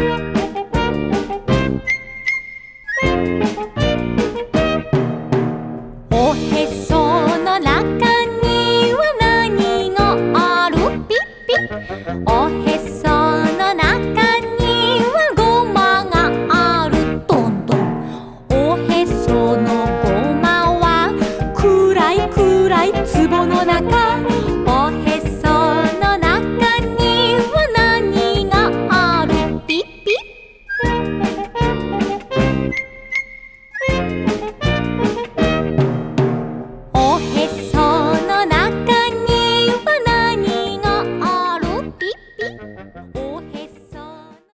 おへその中には何がある？ピッピッ。おへその中にはごまがある。どんどん。おへそのごまは暗い暗い壺の中